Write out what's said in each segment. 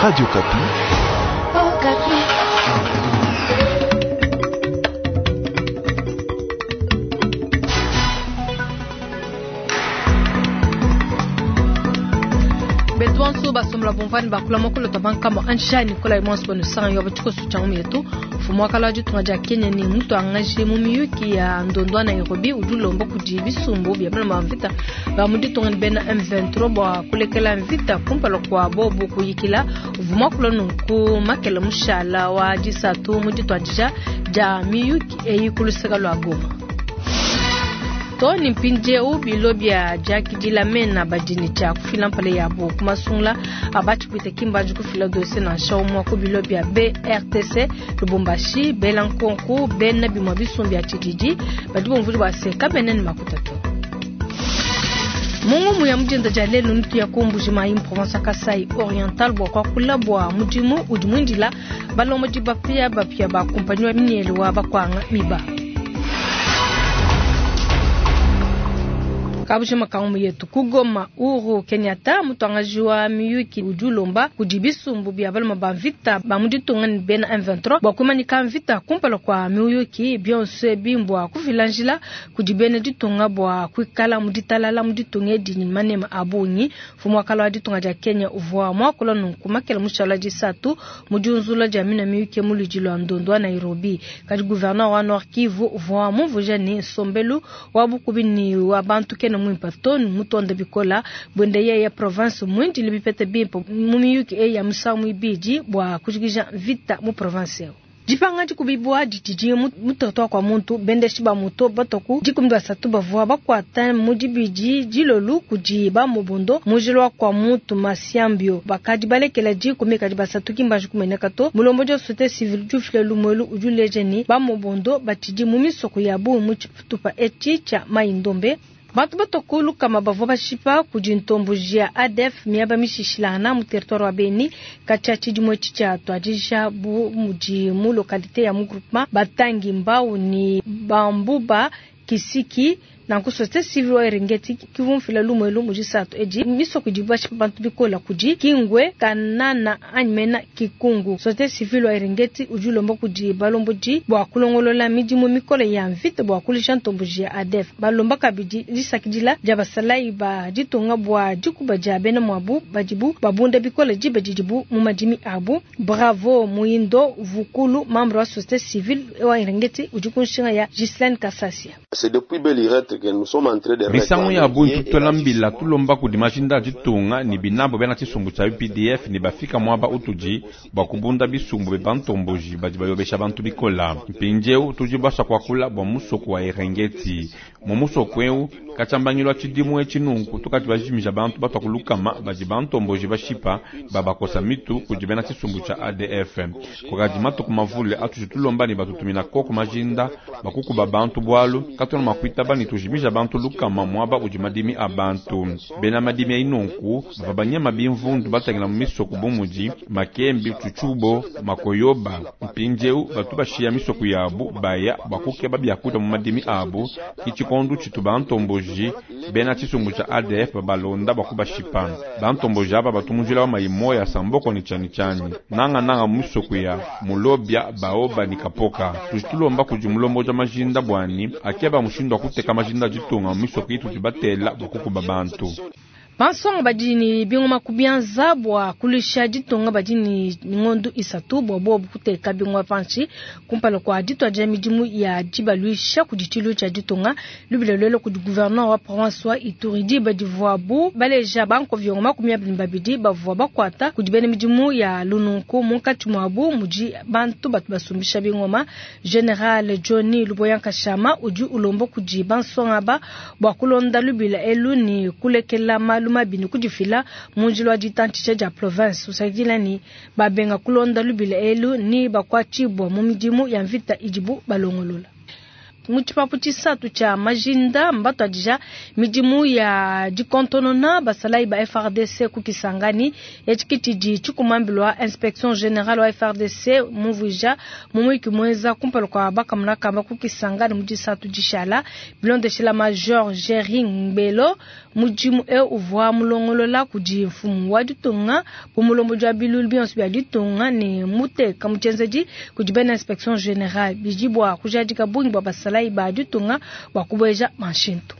Radio Kapi. Oh, Kapi. Betwanso basomla bonvani bakula makolo tabanka mo anshani kola imons bonu sang yo batuko suchamu yetu fumwa kala jitu ngaja Kenya ni mtu angaje mumiyuki ya ndondwa na Nairobi udulombo kujibi sumbu bya bana mavita ba mudito ngani bena M23 ba kulekela mvita kumpalo kwa bobu kuyikila vumwa kulo nunku makela mushala wa jisatu mudito ajija ja miyuki eyikulusega lwa Goma. Toni mpinje ubilobia jaki dilamena badini cha kufila mpale yabo kumasungla abati kwite kimbanju kufila dose na shawmwa kubilobia BRTC Lubumbashi Belankonku bena bimwa bisumbi ya TDD badibo mvuri waseka beneni makutato. Mungu ya mjenda jalelo nitu ya kumbujima hii province Kasai Oriental kwa kulabwa mujimu udimundila balomo jibapia bapia ba kompanywa minielu wa bakwanga miba. Kabushe makamu yetu kugoma Uhuru Kenyatta mutangajua miyuki udulomba kujibisumbu bya balma bavita bamudito ngani bena M23 bakumani kamvita kumpala kwa miyuki Beyonce bimbwa kufilanjila kujibene ditonga bwa kwikala muditalala muditonge dini manema abunyi fumwa kala ditonga ja Kenya uvwa mwakolo nkumakela mushala jisatu mujunzula jamina miyuki mulijilo ndondwa Nairobi kadi gouverneur wa Nord Kivu uvwa muvujani Sombelu wabukubini wa bantu kena mwimpatoni mutonda bikola bwende ya province mwindi libipete bimpo mumiyuki ya musamu ibiji bwa kujigija vita mu province yao. Jipanga jikubibwa jitiji mutotoa kwa muntu bende shiba muto batoku jikumdwa satu bavua bakwata mujibiji jilolu kujiba mubondo mujilwa kwa muntu masiambio bakaji balekela jikumeka jibasatu kimbaji kumenekato mulombo jo sote civil jufile lumwelu ujulejeni ba mubondo batiji mumisoko yabu mutupa eticha maindombe. Batu batokulu kama bavoba shipa kujintombujia ADF miaba mishishilana mu territoire wa Beni kachachi jumwe chicha twajisha bu mujimu lokalite ya mugrupma batangi mbau ni bambuba kisiki na kusote civil wa Eringeti kivumfila lumwelu mujisatu eji miso kujibwa shipa bantu bikola kuji kingwe kanana anymena kikungu sote civil wa Eringeti ujulombo kuji balomboji bwa kulongolola mijimu mikole ya mvite bwa kulisha ntombujia ADF balomba kabiji lisakidila jabasalai ba jitonga bwa jikuba jabena mwabu bajibu babunda bikola jiba jijibu mumajimi abu bravo muindo vukulu membre wa société civile wa Eringeti ujikunshinga ya Gislaine Kassasia. C'est depuis Belirette que nous sommes en train de misango ya buntu tolambila tulomba kudimashinda jitunga ni binabo bena chisumbu cha UPDF ni bafika mwaba utuji bakubunda bisumbu bebantomboji bajibayobesha bantu bikola mpinjeu tujibasha kwa kula bwa musoko wa Eringeti mu musoko eu kachambangilwa chidimu echinunku tukati bajimija bantu batakulukama bajibantomboji bashipa babakosa mitu kujibena chisumbu cha ADF kokajimatu kumavule atujitulomba ni batutumina koko majinda bakuku babantu bwalu katona makwita bani tujimija bantu lukama mwaba ujimadimi abantu bena madimi inunku babanyama bimvundu batangila mumisoko bumuji makembi chuchubo makoyoba mpinjeu batu bashia misoko yabu baya bakuke babyakuta mu madimi abu kichikondu chitubantomboji bena chisumbu cha ADF babalonda bakubashipa bantomboji aba batumujila wa mayimoya samboko ni chani nanga musoko ya mulobya baoba nikapoka tujitulomba kujimulombo ja majinda bwani akeba mushindwa kuteka majinda jitunga misoko itu tibatela bakuku babantu. Pansong badini bingoma kubianza bwa kulisha jitonga badini ngondu isatu bobo kuteka bingoma panchi kumpalo kwa jitwa jamijimu ya jibaluisha kujitilu cha jitonga lubilelo ku gouverneur wa province wa Ituri badivoabu baleja banko vyongoma kumya bimbabidi bavwa bakwata kujibene mijimu ya lununku munkati mwabu muji bantu batubasumbisha bingoma General Johnny Luboyanka Shama uju ulombo kujibansonga ba bwa kulonda lubila elu ni kulekela maluma binu kujifila munjilwa jitanchiche ja province usajila ni babenga kulonda lubila elu ni bakwachibwa mumijimu ya mvita ijibu balongolola. muchipapu chisatu cha Majinda mbato adija mijimu ya jikontonona basalai ba FRDC kukisangani echikitiji chukumambilwa Inspection Générale wa FRDC muvuja mumwiki mweza kumpalo kwa baka mnakamba kukisangani mujisatu jishala bilonde shila Major Jerry Ngbelo mujimu uvwa mulongolola kuji mfumu wa ditunga pumulombo jwa bilul bionsi bya ditunga ni mute kamuchenzeji kujibena Inspection Générale bijibwa kujadika bungi bwa basalai ba ditunga bakubweja manshinto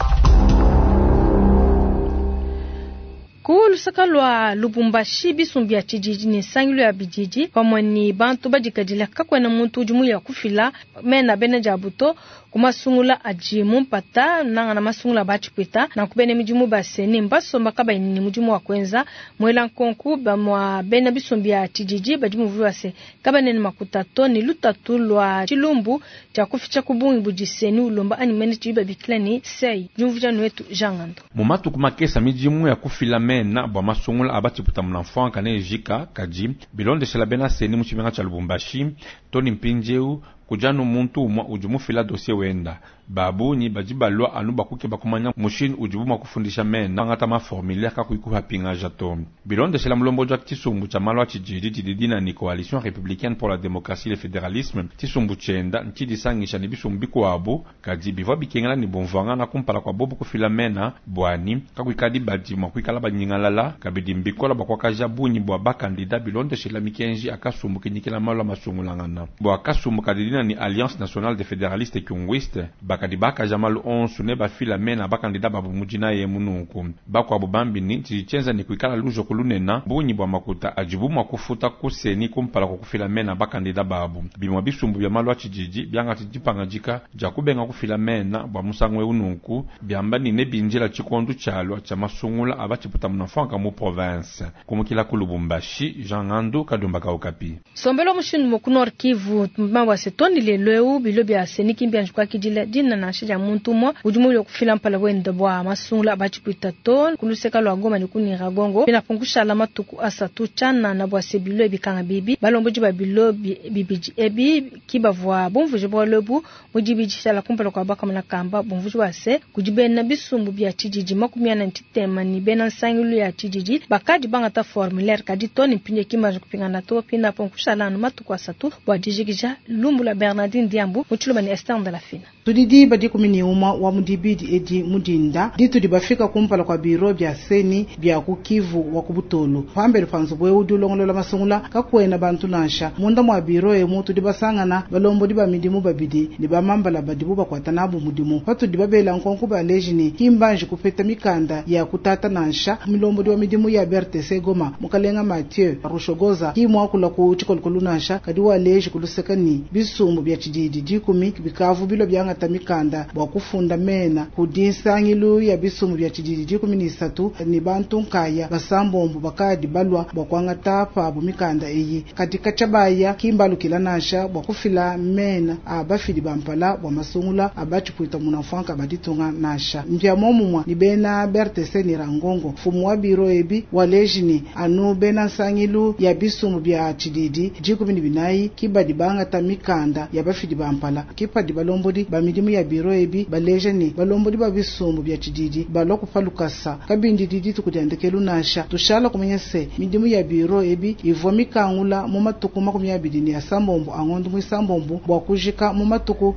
Kulu sakalwa Lubumbashi bisumbia chijiji ni sangilo ya bijiji pamwani bantu bajikadila kakwena muntu ujumu ya kufila mena bene jabuto kumasungula ajimu mpata nangana masungula bachipita na kubene mijumu baseni mbaso makaba ni mujumu wa kwenza mwela nkonku bamwa bene bisumbia chijiji bajumu vuwase kaba nene makutato ni lutatulwa chilumbu cha kuficha kubungi bujiseni ulomba animene chiba biklani sei jumvuja nwetu jangando mumatu kumakesa mijumu ya kufila mena bwa masungula abachiputa mnamfua kane jika kaji bilonde shela bena seni muchimenga cha Lubumbashi toni mpinjeu kujanu muntu umwa ujumu fila dossier wenda babu ni bajibalwa anu bakuke bakumanya mushini ujubu makufundisha mena ngata ma formulaire kakuikuha pinga jato bilonde shela mlombo jwa kisumbu cha malwa chijiri tididina ni coalition républicaine pour la démocratie et le fédéralisme tisumbu chenda nchidisangisha ni bisumbi kwabo kaji bivwa bikengela ni bonvanga na kumpala kwa bobu kufila mena bwani kakuikadi baji makuikala banyingalala kabidi mbikola bakwakaja bunyi bwa bakandida bilonde shela mikenji akasumbu kinyikela malwa masungulangana bwa kasumbu kadidina ni Alliance nationale des fédéralistes kungwiste bakadibaka jamalu onsu ne bafila mena bakandida babu mujina ye munuku bakwa bubambi ni chichenza ni kuikala lujo kulunena bunyi bwa makuta ajibu makufuta kuseni kumpala kufila mena bakandida babu bimwa bisumbu bya malwa chijiji byanga tijipanga jika jakubenga kufila mena bwa musangwe unuku byamba ni ne binjela chikondu chalwa cha masungula abachiputa mnafanka mu province kumukila kulubumbashi Jean Kadumba Kaukapi sombelo mushinu mukunor Kivu mbawa setoni leleu bilobi aseniki mbyanjukwa kijile dina na shija muntu mo ujumu yo kufila mpala wenda bwa masungula abachipita ton kuluseka lwa ngoma ni kunira gongo bina pungusha alama tuku asatu chana na bwa sebilo ebikanga bibi balomboji babilobi bibiji ebi kibavwa bomvuje bwa lobu mujibiji shala kumpala kwa baka mna kamba bomvuje wase kujibena bisumbu bya chijiji makumiana ntitema ni bena sangulu ya chijiji bakadi banga ta formulaire kadi toni pinye kimaje kupingana to pina pungusha alama matuku asatu bwa dijigija Lumbula Bernardine Diambu muchulumani Esther de la Fina tudidi badi kumini uma wa mudibidi edi mudinda ditu dibafika kumpala kwa biro bya seni bya kukivu wa kubutolo pambele panzo bwe udulongolo la masungula kakwena bantu nansha munda mwa biro mutu dibasangana balombo diba midimu babidi dibamambala badibu bakwatanabu mudimu patu dibabela nkonku ba lejini kimbanje kupeta mikanda ya kutata nansha milombo diwa midimu ya BRTC Goma mukalenga Mathieu Rushogoza kimwa kula ku chikolkolu nansha kadiwa leji kulusekani bisumbu bya chididi dikumi bikavu bilo byanga tamikanda bwa kufunda mena kudisangilu ya bisumbu bya chididi dikumi ni satu ni bantu nkaya basambombo bakadi balwa bwa kwanga tapa bumikanda eyi katika chabaya kimbalu kilanasha bwa kufila mena abafidi bampala bwa masungula abachipuita munafanka baditunga nasha mbya momumwa ni bena bertese ni rangongo fumu wa biro ebi walejini anu bena sangilu ya bisumbu bya chididi dikumi ni binayi kibadi banga tamikanda ya bafidi bampala kipadi balombodi bamidimu ya biro ebi balejeni balombodi babisumbu bya chididi balokupalukasa kabindi didi tukudendekelu nasha tushala kumenyese midimu ya biro ebi ivwa mikangula mu matuku 20 ya sambombo angondu mu sambombo bwa kujika mu matuku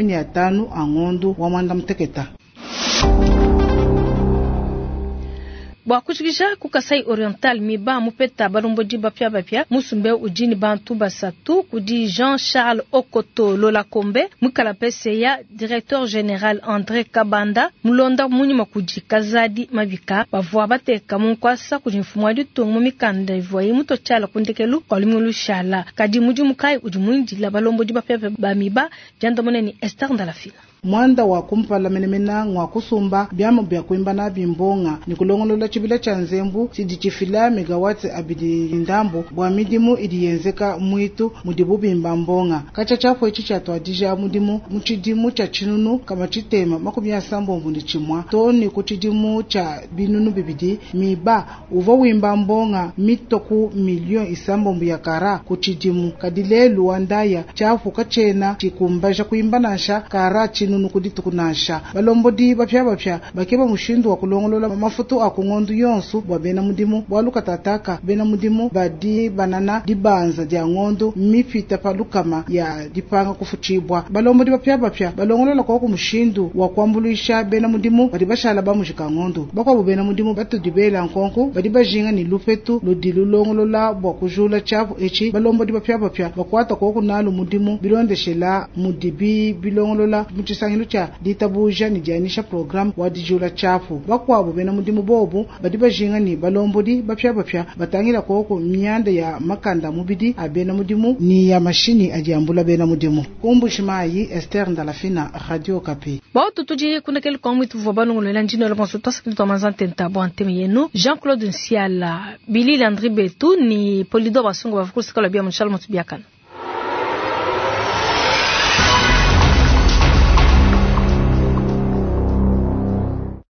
15 angondu wa mwanda mteketa bwa kuchikisha kukasai oriental miba mupeta balomboji bapya musumbe ujini bantu basatu kudi Jean-Charles Okoto Lola Kombe mukala pese ya directeur général André Kabanda mulonda munyuma kuji Kazadi Mabika bavwa bateka munkwasa kuji mfumwa ditongo mikanda ivwa imuto chala kundekelu kwalimulu shala kadi muji mukai uji mwinji la balomboji bapya ba miba jandomone ni Esther Ndalafila mwanda wa kumpala menemena ngwa kusumba byamo bya kuimba na bimbonga ni kulongolola chibila cha nzembu chidi chifila megawati abidi ndambo bwa midimu idiyenzeka mwitu mudibu bimba mbonga kacha chafo ichi chatwadija mudimu muchidimu cha chinunu kama chitema makumi ya sambo mbundi chimwa toni kuchidimu cha binunu bibidi miba uvo wimba mbonga mitoku milion isambo mbuya kara kuchidimu kadile luandaya chafu kachena chikumbaja kuimba nasha kara chinunu kuditukunasha balombodi bapya bakeba mushindu wa kulongolola mafutu akungondu yonsu bwa bena mudimu bwaluka tataka bena mudimu badi banana dibanza dia ngondu mipita palukama ya dipanga kufuchibwa balombodi bapya balongolola kwa kumushindu wa kwambulisha bena mudimu badi bashala bamushika ngondu bakwa bena mudimu batudibela nkonko badi bajinga ni lupetu ludilulongolola bwa kujula chafu echi balombodi bapya bakwata kwa kunalo mudimu bilondeshela mudibi bilongolola muchisangilo cha ditabuja ni janisha program wa dijula chafu bakwa bena mudimu bobu badi bajinga ni balombodi bapya batangira kwa mianda ya makanda mubidi abena mudimu ni ya mashini ajiambula bena mudimu kumbushimai Esther Ndalafina Radio Kapi bao tutuji kuna kel komwitu vobanu le landino le consultance que nous tenta bon temiyenu Jean-Claude Nsiala Billy Landry Betu ni Polido Basungu bafukusi kala bia mshal mutbiakana